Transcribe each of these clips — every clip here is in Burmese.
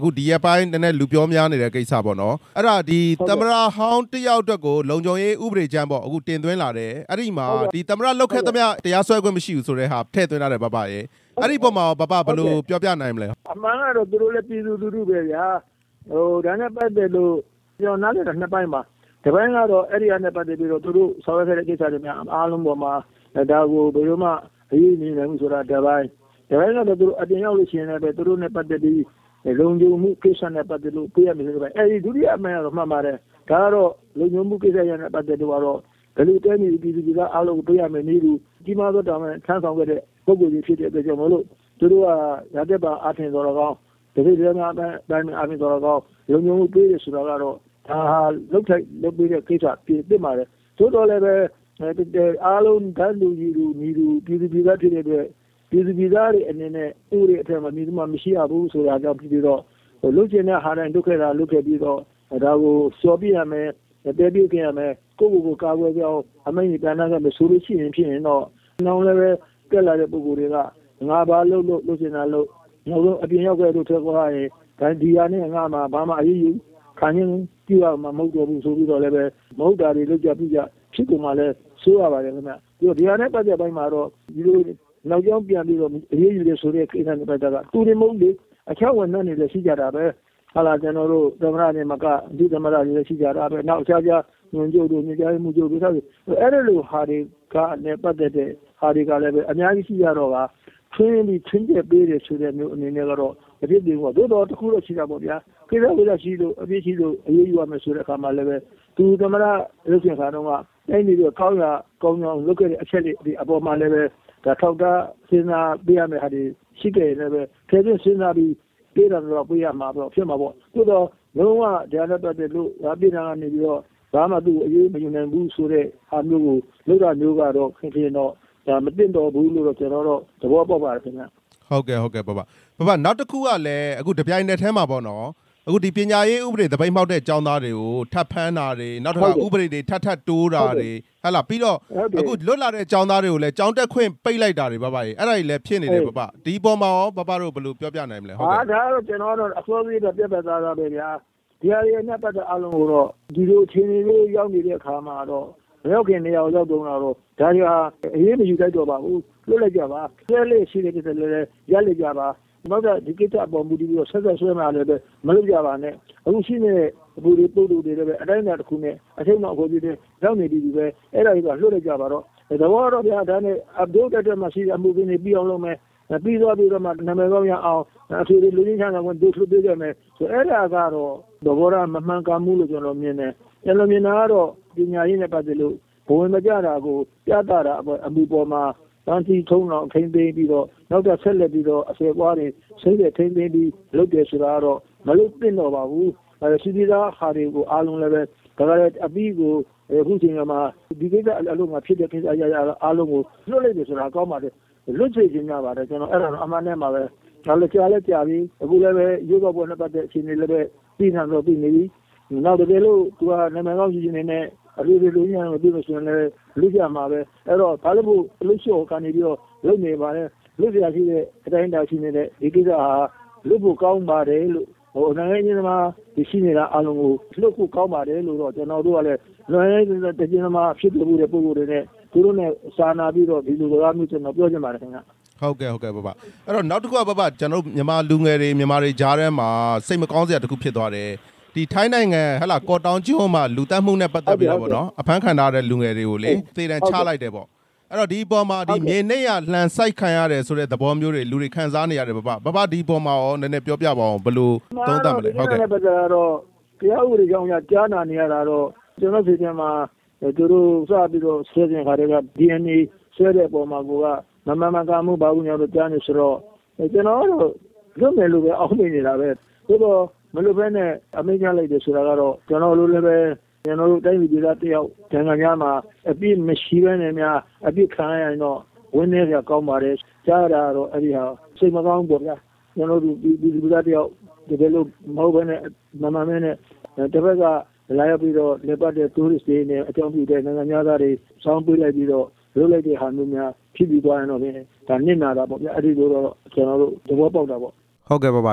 အခုဒီရက်ပိုင်းနည်းနည်းလူပြောများနေတဲ့ကိစ္စပေါ့နော်အဲ့ဒါဒီသမ္မတဟောင်းတယောက်အတွက်ကိုလုံခြုံရေးဥပဒေကြမ်းပေါ့အခုတင်သွင်းလာတယ်အဲ့ဒီမှာဒီသမ္မတလောက်ခဲ့သမျှတရားစွဲခွင့်မရှိဘူးဆိုတဲ့ဟာထည့်သွင်းလာတယ်ဘရဲ့အဲ့ဒီပုံမှာဘဘယ်လိုပြောပြနိုင်မလဲအမှန်ကတော့သူတို့လည်းပြည်သူလူထုပဲဗျာဒါနဲ့ပတ်သက်လို့ကျွန်တော်နားလည်တာနှစ်ပိုင်းပါဒီပိုင်းကတော့အဲ့ဒီအနဲ့ပတ်သက်ပြီးတော့သူတို့ဆော်ရခဲ့တဲ့ကိစ္စတွေများအားလုံးပေါ်မှာဒါကိုဘယ်လိုမှအရေးနေနိုင်ဘူးဆိုတာဒီပိုင်းကတော့သူတို့အပြင်ရောက်လို့ရှိရင်လည်းသူတို့နဲ့ပတ်သက်ပြီးလုံခြုံမှုကိစ္စနဲ့ပတ်သက်လို့ပြရမယ်ဆိုတော့အဲဒီဒုတိယအမှန်ကတော့မှန်ပါတယ်ဒါကတော့လုံခြုံမှုကိစ္စရနဲ့ပတ်သက်လို့ကတော့ဘယ်လိုတဲနေပြည်သူပြည်သားအားလုံးကိုပြရမယ်နည်းတူဒီမှာတော့တာဝန်ထမ်းဆောင်ခဲ့တဲ့ပုဂ္ဂိုလ်ကြီးဖြစ်တဲ့အတွက်ကြောင့်မလို့သူတို့ကရတဲ့ပါအထင်တော်ကောင်းတကယ်တည်းကအတိုင်းအပြင်တော်ကောင်းလုံခြုံမှုပေးရဆိုတာကတော့ဒါဟာလုပ်ပေးတဲ့ကိစ္စပြစ်ပါတယ်သို့တော်လည်းပဲအားလုံးတန်းလူကြီးလူညီလူပြည်သူပြည်သားဖြစ်တဲ့အတွက်ပြည်သူပြည်သားတွေအနေနဲ့ဥပဒေအထက်မှာဒီမှာမရှိရဘူးဆိုတာကြောင့်ပြီးတော့လုပ်ချင်တဲ့ဟာတိုင်းလုပ်ခဲ့တာလုပ်ခဲ့ပြီးတော့ဒါကိုစော်ပြရမယ်တဲပြခဲ့ရမယ်ကိုယ့်ကိုယ်ကာကွယ်ကြအောင်အမိန့်ပြန်လာခဲ့မယ်ဆိုလို့ရှိရင်ဖြစ်ရင်တော့နောက်လည်းပဲတက်လာတဲ့ပုဂ္ဂိုလ်တွေကငါဘာလုပ်ချင်တာလုပ်နောက်ဆုံးအပြင်ရောက်ခဲ့လို့ထွက်သွားရင်ဒါဒီဟာနဲ့ငါမှဘာမှအရေးယူခံရင်ကြည့်ရမှာမဟုတ်တော့ဘူးဆိုပြီးတော့လည်းပဲမဟုတ်တာတွေလုပ်ကြပြကြဖြစ်ကုန်မှလည်းဆိုးရပါတယ်ခင်ဗျပြီးတော့ဒီဟာနဲ့ပတ်သက်ပိုင်းမှာတော့ဒီလိုနောက်ကြောင်းပြန်ပြီးတော့အရေးယူရဆိုတဲ့ကိစ္စနဲ့ပတ်သက်တာတူတယ်မဟုတ်လေအခြားဝန်ထမ်းတွေလည်းရှိကြတာပဲဟာလာကျွန်တော်တို့သမ္မတနဲ့မကဒီသမ္မတတွေလည်းရှိကြတာပဲနောက်အခြားညွန်ချုပ်တို့ညွှန်ကြားမှုချုပ်တို့အဲ့ဒီလိုဟာတွေကလည်းပတ်သက်တဲ့ဟာတွေကလည်းပဲအများကြီးရှိကြတော့ကချင်းကျက်ပေးတယ်ဆိုတဲ့မျိုးအနေနဲ့ကတော့အဖြစ်တွေပေါ့သို့တော်တစ်ခုတော့ရှိတာပေါ့ဗျာကိစ္စဝိသရှိလို့အပြစ်ရှိလို့အရေးယူရမယ်ဆိုတဲ့အခါမှာလည်းပဲသူသမ္မတလုပ်ချင်ခါတော့ကအဲ့ဒီတော့ကောင်းအောင်လုပ်ခဲ့တဲ့အချက်တွေအပေါ်မှာလည်းပဲဒါထောက်တာစဉ်းစားပေးရမယ်ဟာဒီရှိခဲ့တယ်ပဲထဲပြင်စဉ်းစားပြီးပေးတာတော့ပေးရမှာပေါ့ဖြစ်မှာပေါ့သို့တော့လုံးဝဒါနဲ့ပတ်သက်လို့ပြည်ထောင်ကနေပြီးတော့ဘာမှသူ့အရေးမယူနိုင်ဘူးဆိုတဲ့ဟာမျိုးကိုလုပ်တာမျိုးကတော့ခင်ဗျတော့ဒါမတင်တော့ဘူးလို့တော့ကျွန်တော်တော့သဘောပေါက်ပါတယ်ခင်ဗျဟုတ်ကဲ့ဘနောက်တစ်ခုကလည်းအခုတပြိုင်နက်တည်းမှာပေါ့နော်အခုဒီပညာရေးဥပဒေသပိတ်မှောက်တဲ့ကျောင်းသားတွေကိုထပ်ဖမ်းတာတွေနောက်တစ်ခါဥပဒေတွေထပ်တိုးတာတွေဟဲ့လားပြီးတော့အခုလွတ်လာတဲ့ကျောင်းသားတွေကိုလည်းကျောင်းတက်ခွင့်ပိတ်လိုက်တာတွေဘရဲ့အဲ့ဒါကြီးလည်းဖြစ်နေတယ်ဒီပေါ်မှာရောတို့ဘယ်လိုပြောပြနိုင်မလဲဟုတ်ကဲ့ဒါတော့ကျွန်တော်တော့အစိုးရတော့ပြတ်သားပဲဗျာဒီဟာတွေနဲ့ပတ်သက်အလုံးကိုတော့ဒီလိုအခြေအနေလေးရောက်နေတဲ့အခါမှာတော့ရောက်ခင်နေရာရောက်တော့ဒါတွေဟာအရေးမယူတတ်တော့ပါဘူးလွတ်လိုက်ကြပါဆွဲလေးရှိတဲ့ကိစ္စလည်းရလိုက်ကြပါနောက်ဒီကိစ္စအပေါ်မူတည်ပြီးတော့ဆက်ဆွဲမှာလည်းပဲမလုပ်ကြပါနဲ့အခုရှိနေတဲ့ဘူတွေပို့တွေလည်းပဲအတိုင်းအတာတစ်ခုနဲ့အထိတ်နောက်ကိုကြည့်တဲ့ရောက်နေပြီပဲအဲ့ဒါကြီးကလွတ်လိုက်ကြပါတော့သဘောတော့ဗျာဒါနဲ့အဒုတ်တက်မှရှိတဲ့အမှုတွေပြီးအောင်လုပ်မယ်ပြီးတော့မှနာမည်ကောင်းရအောင်အထွေထွေလူချင်းချမ်းသာကိုဒုထုပေးကြမယ်ဆိုအဲ့ဒါကတော့သဘောထားမမှန်ကန်မှုလို့ကျွန်တော်မြင်တယ်ကျွန်တော်မြင်တာကတော့ပညာရေးနဲ့ပတ်သက်လို့ဘဝင်မကြတာကိုပြသတာအမှုပေါ်မှာတန်းစီထုံးအောင်ထိမ့်သိမ်းပြီးတော့နောက်တော့ဆက်လက်ပြီးတော့အဆွေပွားတွေစိတ်နဲ့ထိမ့်သိမ်းပြီးလုပ်တယ်ဆိုတာကတော့မလုပ်သင့်တော့ပါဘူးရှိသေးတာဟာတွေကိုအားလုံးလည်းပဲဒါကြတဲ့အပြီးကိုအခုချိန်မှာဒီကိစ္စအလုံးမှာဖြစ်တဲ့ကိစ္စအားလုံးကိုလွတ်လိုက်တယ်ဆိုတာကောင်းပါတယ်လွတ်ချေခြင်းကြပါတယ်ကျွန်တော်အဲ့ဒါတော့အမှန်နဲ့မှာပဲဒါလည်းကြားပြီအခုလည်းပဲရုပ်ောက်ပေါ်နဲ့ပတ်သက်အခြေအနေလည်းပဲပြီးနေတော့ပြီးနေပြီနောက်တကယ်လို့သူကနာမည်ကောင်းကြီးနေနဲ့အလူလူညံကိုပြီးလို့ဆိုရင်လည်းလူကြမှာပဲအဲ့တော့ဘာလို့လူလျှော့ကနေပြီးတော့လုပ်နေပါလဲလူပြရှိတဲ့အတိုင်းတာရှိနေတဲ့ဒီကိစ္စဟာလူဖို့ကောင်းပါတယ်လို့နိုင်ငံရေးသမားဒီရှိနေတာအလုံးကိုလွတ်ဖို့ကောင်းပါတယ်လို့တော့ကျွန်တော်တို့ကလည်းနိုင်ငံရေးတည်င်းသမားဖြစ်တဲ့ပုဂ္ဂိုလ်တွေနဲ့သူတို့နဲ့စာနာပြီးတော့ဒီလိုစကားမျိုးကျွန်တော်ပြောချင်ပါတယ်ခင်ဗျဟုတ်ကဲ့အဲ့တော့နောက်တစ်ခုကကျွန်တော်မြန်မာလူငယ်တွေမြန်မာတွေကြားထဲမှာစိတ်မကောင်းစရာတစ်ခုဖြစ်သွားတယ်ဒီထိုင်းနိုင်ငံကော့တောင်ကျွန်းမှာလူတက်မှုနဲ့ပတ်သက်ပြီးတော့ပေါ့နော်အဖမ်းခံထားတဲ့လူငယ်တွေကိုလေသေတံချလိုက်တယ်ပေါ့အဲ့တော့ဒီပေါ်မှာဒီမြေနှိပ်ရလှန်စိုက်ခံရတယ်ဆိုတဲ့သဘောမျိုးတွေလူတွေခံစားနေရတယ်ဒီပေါ်မှာရောနည်းနည်းပြောပြပါအောင်ဘယ်လိုသုံးသပ်မလဲဟုတ်ကဲ့ပတ်သက်တော့တရားဥပဒေကြောင့်ကြားနာနေရတာတော့ကျွန်တော်စီထဲမှာသူတို့စပြီးတော့ဆွဲခြင်းခါတွေက DNA ဆွဲတဲ့ပုံမှာကမမှန်ကန်မှုဘာဘူးညာတော့ကြားနေဆိုတော့ကျွန်တော်တော့လွတ်မယ်လို့ပဲအောက်နေနေတာပဲသို့တော့မလို့ပဲနဲ့အမိန့်ချလိုက်တယ်ဆိုတာကတော့ကျွန်တော်တို့လည်းပဲကျွန်တော်တို့တိုင်းပြည်သားတယောက်နိုင်ငံများမှာအပြစ်မရှိဘဲနဲ့များအပြစ်ခံရရင်တော့ဝင်းနေကြကောင်းပါတယ်ကြားရတာတော့အဲ့ဒီဟာစိတ်မကောင်းပေါ့ဗျာကျွန်တော်တို့ဒီသားတယောက်တကယ်လို့မဟုတ်ဘဲနဲ့မမှန်မဲနဲ့တစ်ဖက်ကလာရောက်ပြီးတော့လေပတ်တဲ့ tourist တွေနဲ့အကြောင်းပြုတဲ့နိုင်ငံသားတွေစောင်းပေးလိုက်ပြီးတော့လုပ်လိုက်တဲ့ဟာမျိုးများဖြစ်ပြီးသွားရင်တော့ဒါနစ်နာတာပေါ့ဗျာအဲ့ဒီလိုတော့ကျွန်တော်တို့သဘောပေါက်တာပေါ့ဟုတ်ကဲ့ပါ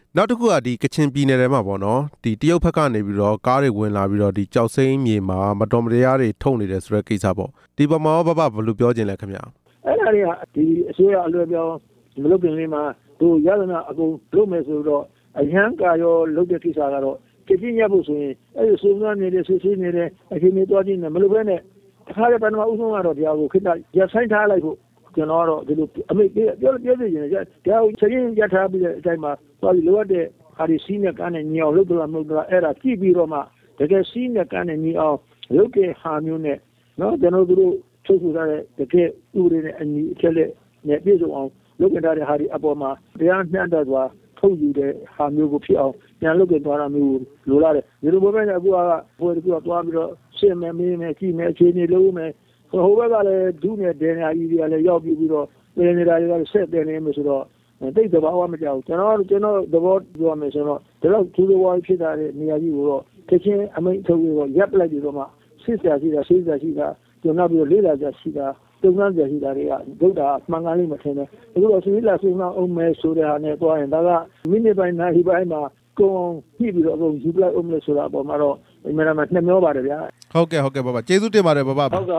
နောက်တစ်ခုကဒီကချင်ပြည်နယ်ထဲမှာပေါ့နော်ဒီတရုတ်ဘက်ကနေပြီးတော့ကားတွေဝင်လာပြီးတော့ဒီကြောက်စိမ်းမြေမှာမတော်မတရားတွေထုတ်နေတယ်ဆိုတဲ့ကိစ္စပေါ့ဒီပမာဘဘဘယ်လိုပြောချင်လဲခင်ဗျာအဲ့ဒါတွေကဒီအစိုးရအလွယ်ပြောင်းမလုပ်ခင်လေးမှာတို့ရသနာအကုန်လုပ်မယ်ဆိုတော့အရန်ကာရောလုပ်တဲ့ကိစ္စကတော့ကြည့်ရဖို့ဆိုရင်အဲ့ဒီစုံစမ်းနေတဲ့ဆွေးနွေးနေတဲ့အချိန်တွေတွားကြည့်နေမလို့ပဲနဲ့တစ်ခါတည်းပထမဦးဆုံးကတော့တရားကိုခိတ္တရဆိုင်ထားလိုက်ဖို့ကျွန်တော်ကတော့ဒီလိုအမိပြောသိရင်တရားကိုချိန်ရထားပြီးတဲ့အချိန်မှာသွားပြီးလိုအပ်တဲ့ဟာဒီစီးနဲ့ကန်းနဲ့ညီအောင်လုပ်တော့မလုပ်တော့အဲ့ဒါကြည့်ပြီးတော့မှတကယ်စီးနဲ့ကန်းနဲ့ညီအောင်လုပ်တဲ့ဟာမျိုးနဲ့နော်ကျွန်တော်တို့ထုတ်ဆိုတဲ့တကယ်ဥပဒေနဲ့အညီအချက်လက်နဲ့ပြည့်စုံအောင်လုပ်ကြတဲ့ဟာဒီအပေါ်မှာတရားမျှတစွာထုတ်ယူတဲ့ဟာမျိုးကိုဖြစ်အောင်ပြန်လုပ်ကြသွားတာမျိုးလိုလာတယ်ဒီလိုပဲအခုကဘယ်သူကသွားပြီးတော့ရှင်းမယ်မင်းမယ်ကြည့်မယ်အခြေအနေလုပ်မယ်ဟိုဘက်ကလည်းဒုနဲ့ဒန်ယာကြီးတွေကလည်းရောက်ပြီးတော့ပြည်နေတာတွေကဆက်တယ်နေမှာဆိုတော့တိတ်တဘာဝမကြောက်ကျွန်တော်သဘောပြောမယ်ဆိုတော့ဒီလောက်သူတော်ဝါဖြစ်တာတဲ့နေရာကြီးကိုတော့တချင်းအမိတ်ထုတ်ပြီးတော့ရပ်လိုက်ပြီးတော့မှစစ်စရာရှိတာကျွန်တော်ပြီးလေးလာကြရှိတာတုံ့ပြန်ကြရှိတာတွေကဒုက္ခမှန်ကန်လိမ့်မထင်နဲ့အခုတော့စီလာစုံအောင်မယ်ဆိုတဲ့ဟာနဲ့တွားရင်ဒါကမိနစ်ပိုင်းနာရီပိုင်းမှာကိုယ်ကြည့်ပြီးတော့အကုန်ယူလိုက်အောင်လို့ဆိုတာအပေါ်မှာတော့အမှန်တမ်းနှမျောပါတယ်ဗျာဟုတ်ကဲ့ဘဘကျေးဇူးတင်ပါတယ်ဘဘ